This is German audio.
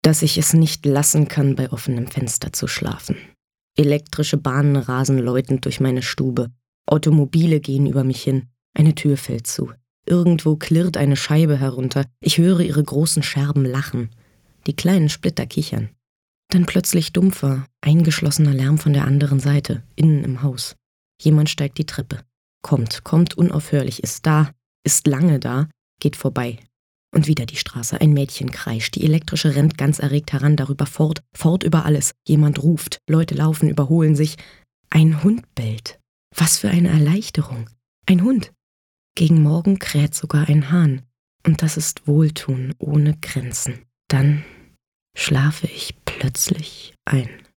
dass ich es nicht lassen kann, bei offenem Fenster zu schlafen. Elektrische Bahnen rasen läutend durch meine Stube. Automobile gehen über mich hin. Eine Tür fällt zu. Irgendwo klirrt eine Scheibe herunter. Ich höre ihre großen Scherben lachen. Die kleinen Splitter kichern. Dann plötzlich dumpfer, eingeschlossener Lärm von der anderen Seite, innen im Haus. Jemand steigt die Treppe. Kommt unaufhörlich, ist da, ist lange da, geht vorbei. Und wieder die Straße, ein Mädchen kreischt, die elektrische rennt ganz erregt heran, darüber fort über alles. Jemand ruft, Leute laufen, überholen sich. Ein Hund bellt. Was für eine Erleichterung. Ein Hund. Gegen Morgen kräht sogar ein Hahn. Und das ist Wohltun ohne Grenzen. Dann schlafe ich plötzlich ein.